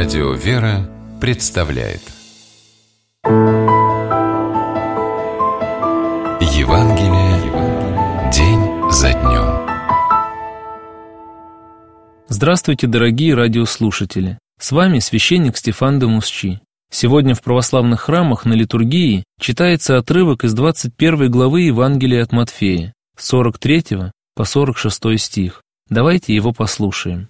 Радио «Вера» представляет Евангелие день за днем. Здравствуйте, дорогие радиослушатели! С вами священник Стефан де Мусчи. Сегодня в православных храмах на литургии читается отрывок из 21 главы Евангелия от Матфея, с 43 по 46 стих. Давайте его послушаем.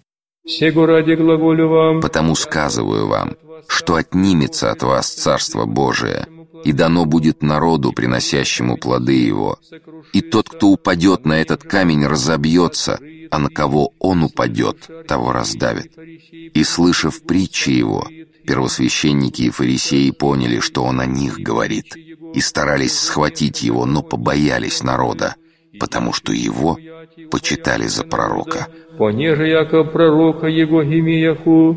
«Потому сказываю вам, что отнимется от вас Царство Божие, и дано будет народу, приносящему плоды его. И тот, кто упадет на этот камень, разобьется, а на кого он упадет, того раздавит». И, слышав притчи его, первосвященники и фарисеи поняли, что он о них говорит, и старались схватить его, но побоялись народа, потому что его почитали за пророка. «Понеже яко пророка его имеяху».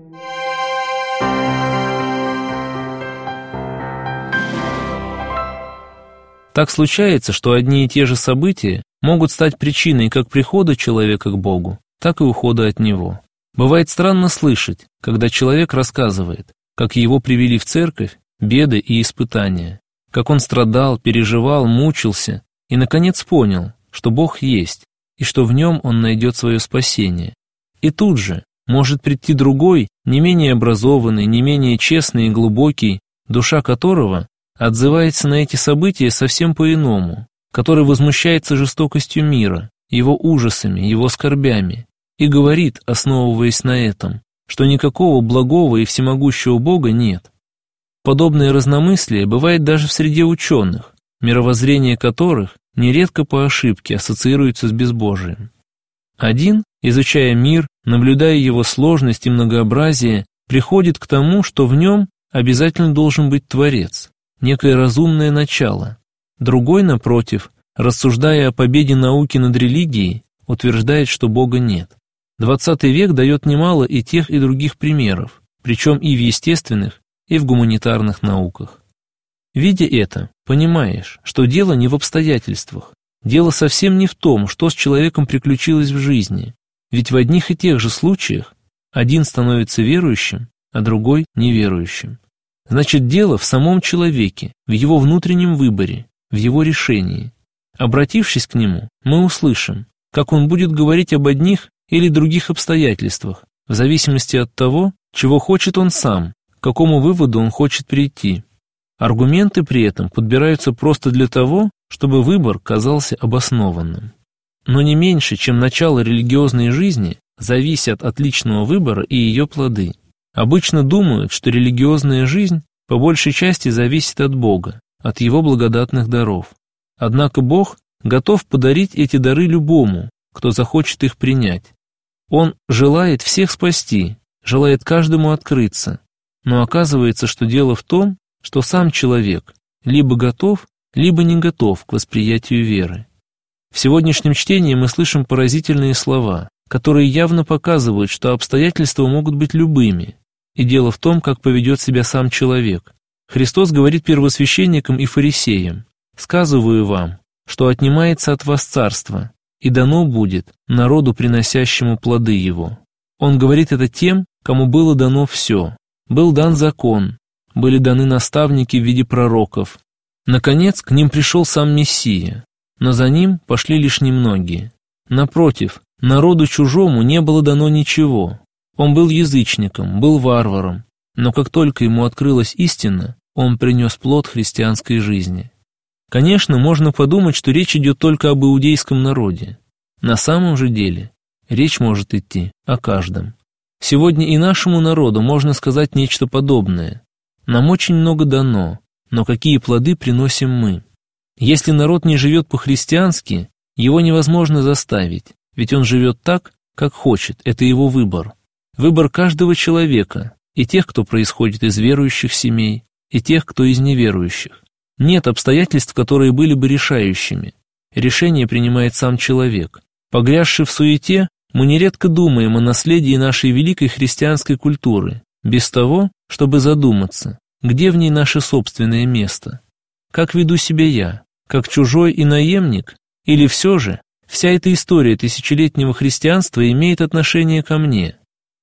Так случается, что одни и те же события могут стать причиной как прихода человека к Богу, так и ухода от Него. Бывает странно слышать, когда человек рассказывает, как его привели в церковь беды и испытания, как он страдал, переживал, мучился и, наконец, понял, что Бог есть, и что в нем он найдет свое спасение. И тут же может прийти другой, не менее образованный, не менее честный и глубокий, душа которого отзывается на эти события совсем по-иному, который возмущается жестокостью мира, его ужасами, его скорбями, и говорит, основываясь на этом, что никакого благого и всемогущего Бога нет. Подобное разномыслие бывает даже в среде ученых, мировоззрение которых нередко по ошибке ассоциируется с безбожием. Один, изучая мир, наблюдая его сложность и многообразие, приходит к тому, что в нем обязательно должен быть Творец, некое разумное начало. Другой, напротив, рассуждая о победе науки над религией, утверждает, что Бога нет. 20 век дает немало и тех, и других примеров, причем и в естественных, и в гуманитарных науках. Видя это, понимаешь, что дело не в обстоятельствах, дело совсем не в том, что с человеком приключилось в жизни, ведь в одних и тех же случаях один становится верующим, а другой неверующим. Значит, дело в самом человеке, в его внутреннем выборе, в его решении. Обратившись к нему, мы услышим, как он будет говорить об одних или других обстоятельствах, в зависимости от того, чего хочет он сам, к какому выводу он хочет прийти. Аргументы при этом подбираются просто для того, чтобы выбор казался обоснованным. Но не меньше, чем начало религиозной жизни, зависят от личного выбора и ее плоды. Обычно думают, что религиозная жизнь по большей части зависит от Бога, от Его благодатных даров. Однако Бог готов подарить эти дары любому, кто захочет их принять. Он желает всех спасти, желает каждому открыться. Но оказывается, что дело в том, что сам человек либо готов, либо не готов к восприятию веры. В сегодняшнем чтении мы слышим поразительные слова, которые явно показывают, что обстоятельства могут быть любыми, и дело в том, как поведет себя сам человек. Христос говорит первосвященникам и фарисеям: «Сказываю вам, что отнимается от вас царство, и дано будет народу, приносящему плоды его». Он говорит это тем, кому было дано все. Был дан закон, были даны наставники в виде пророков. Наконец, к ним пришел сам Мессия, но за ним пошли лишь немногие. Напротив, народу чужому не было дано ничего. Он был язычником, был варваром, но как только ему открылась истина, он принес плод христианской жизни. Конечно, можно подумать, что речь идет только об иудейском народе. На самом же деле, речь может идти о каждом. Сегодня и нашему народу можно сказать нечто подобное. Нам очень много дано, но какие плоды приносим мы? Если народ не живет по-христиански, его невозможно заставить, ведь он живет так, как хочет, это его выбор. Выбор каждого человека, и тех, кто происходит из верующих семей, и тех, кто из неверующих. Нет обстоятельств, которые были бы решающими. Решение принимает сам человек. Погрязший в суете, мы нередко думаем о наследии нашей великой христианской культуры, без того, чтобы задуматься, где в ней наше собственное место. Как веду себя я, как чужой и наемник, или все же вся эта история тысячелетнего христианства имеет отношение ко мне?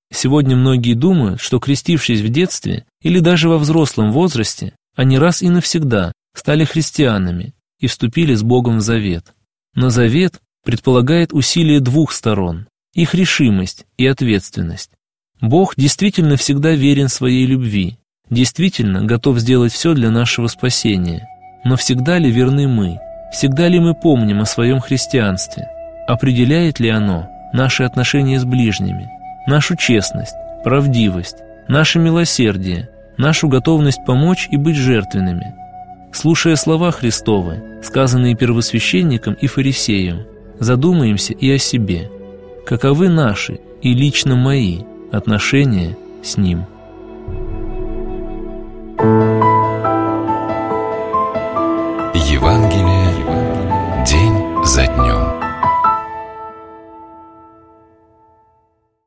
Сегодня многие думают, что, крестившись в детстве или даже во взрослом возрасте, они раз и навсегда стали христианами и вступили с Богом в завет. Но завет предполагает усилия двух сторон, их решимость и ответственность. Бог действительно всегда верен своей любви, действительно готов сделать все для нашего спасения. Но всегда ли верны мы? Всегда ли мы помним о своем христианстве? Определяет ли оно наши отношения с ближними, нашу честность, правдивость, наше милосердие, нашу готовность помочь и быть жертвенными? Слушая слова Христовы, сказанные первосвященникам и фарисеям, задумаемся и о себе. Каковы наши и лично мои отношения с Ним?